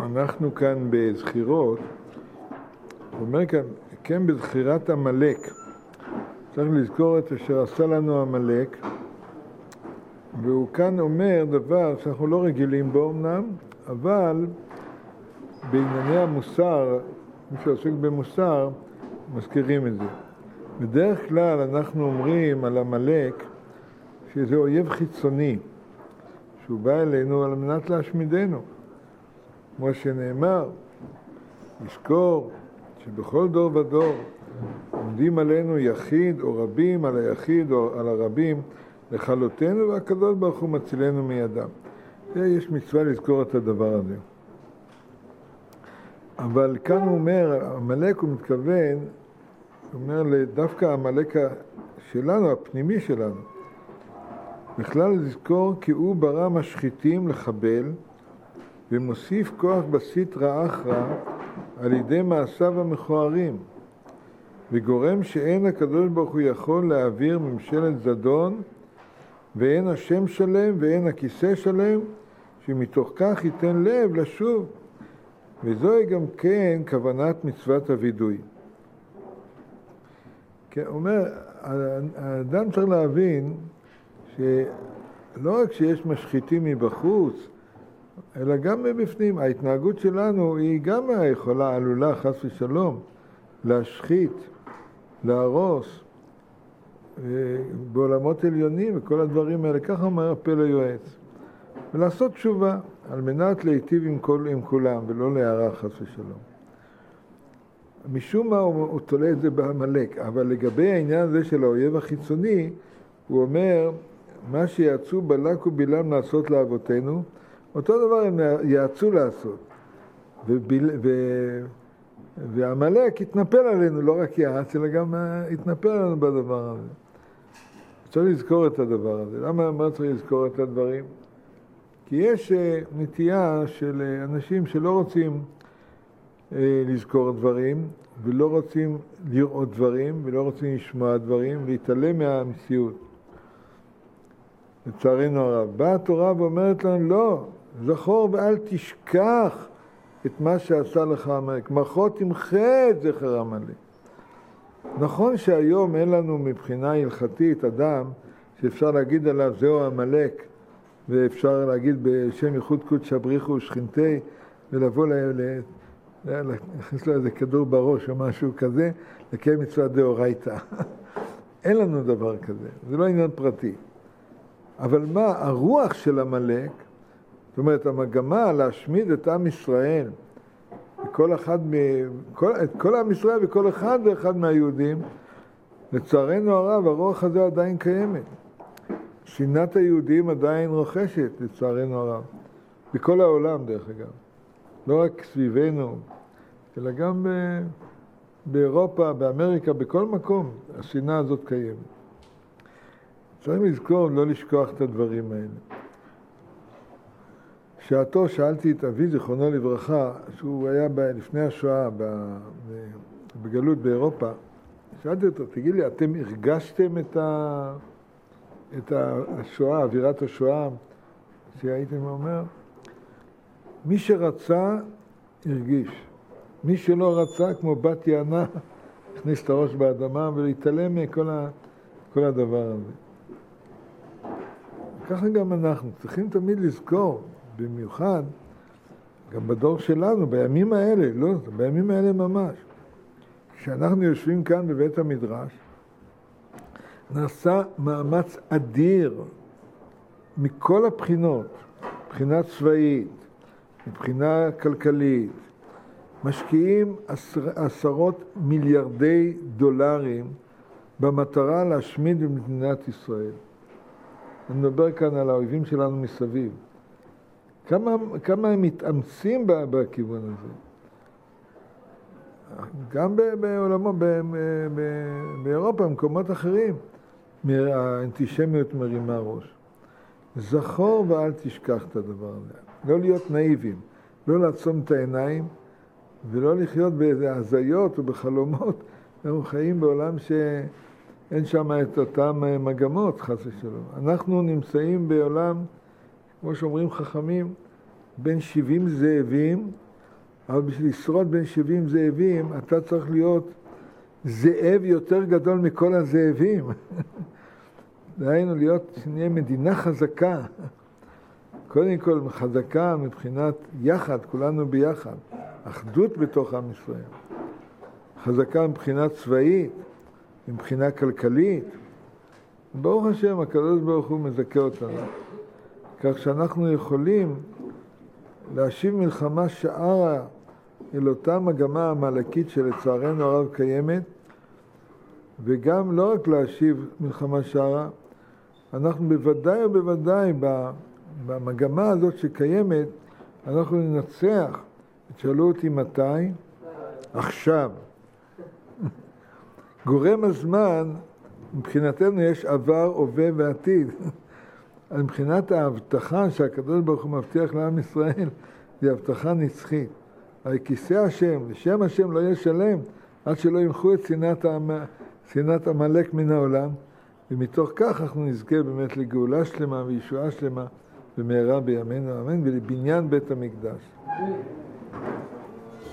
אנחנו כאן בזכירות, הוא אומר כאן, כן בזכירת המלאק. צריך לזכור את אשר עשה לנו המלאק, והוא כאן אומר דבר שאנחנו לא רגילים בו אמנם, אבל בענייני המוסר, מי שעוסק במוסר, מזכירים את זה. בדרך כלל אנחנו אומרים על המלאק שזה אויב חיצוני, שהוא בא אלינו על מנת להשמידנו. כמו שנאמר, לזכור שבכל דור ודור עומדים עלינו יחיד או רבים על היחיד או על הרבים לכלותנו, והקדוש ברוך הוא מצילנו מידם. יש מצווה לזכור את הדבר הזה. אבל כאן הוא אומר, המלאק הוא מתכוון, הוא אומר דווקא המלאק שלנו, הפנימי שלנו. בכלל לזכור כי הוא ברא משחיתים לחבל, ומוסיף כוח בסטרא אחרא על ידי מעשיו המכוערים, וגורם שאין הקדוש ברוך הוא יכול להעביר ממשלת זדון, ואין השם שלם ואין הכיסא שלם, שמתוך כך ייתן לב לשוב. וזוהי גם כן כוונת מצוות הוידוי. אומר, האדם צריך להבין שלא רק שיש משחיתים מבחוץ, אלא גם מבפנים. ההתנהגות שלנו היא גם יכולה, עלולה חס ושלום, להשחית, להרוס, בעולמות עליונים וכל הדברים האלה. ככה אומר הפה ליועץ. ולעשות תשובה, על מנת להיטיב עם כולם, ולא להערה חס ושלום. משום מה הוא תולה את זה בעמלק, אבל לגבי העניין הזה של האויב החיצוני, הוא אומר, מה שיעצו בלק ובלעם לעשות לאבותינו, אותו דבר הם יעצו לעשות. והמלאק יתנפל עלינו, לא רק יעץ, אלא גם יתנפל עלינו בדבר הזה. צריך לזכור את הדבר הזה. למה צריך לזכור את הדברים? כי יש נטייה של אנשים שלא רוצים לזכור דברים, ולא רוצים לראות דברים, ולא רוצים לשמוע דברים, להתעלם מהמציאות. לצערנו הרב. באה התורה ואומרת לנו, לא, זכור ואל תשכח את מה שעשה לך המלאק. מחר תמחה את זכר המלאק. נכון שהיום אין לנו מבחינה הלכתית אדם שאפשר להגיד עליו זהו המלאק, ואפשר להגיד בשם ייחוד קודש הבריחו ושכינתי, ולבוא להכניס לו איזה כדור בראש או משהו כזה, לקיים מצוות דאורייתא. אין לנו דבר כזה, זה לא עניין פרטי. אבל מה, הרוח של המלאק, זאת אומרת, המגמה להשמיד את עם ישראל, את כל עם ישראל וכל אחד ואחד מהיהודים, לצערנו הרב, הרוח הזה עדיין קיימת. שנאת היהודים עדיין רוכשת, לצערנו הרב. בכל העולם, דרך אגב. לא רק סביבנו, אלא גם באירופה, באמריקה, בכל מקום, השנאה הזאת קיימת. צריך לזכור, לא לשכוח את הדברים האלה. שעתו שאלתי את אבי, זיכרונו לברכה, שהוא היה לפני השואה בגלות באירופה, שאלתי אותו, תגיד לי, אתם הרגשתם את השואה, אווירת השואה, שהייתם אומר? מי שרצה, הרגיש. מי שלא רצה, כמו בת יענה, הכניס את הראש באדמה ולהתעלם מכל הדבר הזה. ככה גם אנחנו צריכים תמיד לזכור, במיוחד, גם בדור שלנו, בימים האלה, לא, בימים האלה ממש. כשאנחנו יושבים כאן בבית המדרש, נעשה מאמץ אדיר מכל הבחינות, מבחינה צבאית, מבחינה כלכלית, משקיעים עשרות מיליארדי דולרים במטרה להשמיד במדינת ישראל. אני מדבר כאן על האויבים שלנו מסביב. כמה הם מתאמצים בכיוון הזה. גם בעולמו, באירופה, במקומות אחרים, האנטישמיות מרימה ראש. זכור ואל תשכח את הדבר הזה. לא להיות נאיבים, לא לעצום את העיניים, ולא לחיות באיזה הזיות ובחלומות. אנחנו חיים בעולם שאין שם את אותם מגמות, חס ושלום. אנחנו נמצאים בעולם, כמו שאומרים חכמים, בין 70 זאבים אבל בשביל לשרוד בין 70 זאבים, אתה צריך להיות זאב יותר גדול מכל הזאבים. דהיינו להיות, שנהיה מדינה חזקה. קודם כל חזקה מבחינת יחד, כולנו ביחד. אחדות בתוך עם ישראל. חזקה מבחינה צבאית, מבחינה כלכלית. ברוך השם, הקדוש ברוך הוא מזכה אותנו. כך שאנחנו יכולים להשיב מלחמה שערה אל אותה מגמה המלאכית שלצערנו הרב קיימת, וגם לא רק להשיב מלחמה שערה, אנחנו בוודאי ובוודאי במגמה הזאת שקיימת, אנחנו ננצח. תשאלו אותי מתי? עכשיו. גורם הזמן, מבחינתנו יש עבר, הווה ועתיד. על מבחינת ההבטחה שהקדוש ברוך הוא מבטיח לעם ישראל, זו הבטחה נצחית. הרי כיסא השם, לשם השם לא יהיה שלם, עד שלא ימחו את שנאת עמלק מן העולם, ומתוך כך אנחנו נזכה באמת לגאולה שלמה וישועה שלמה, במהרה בימינו אמן, ולבניין בית המקדש.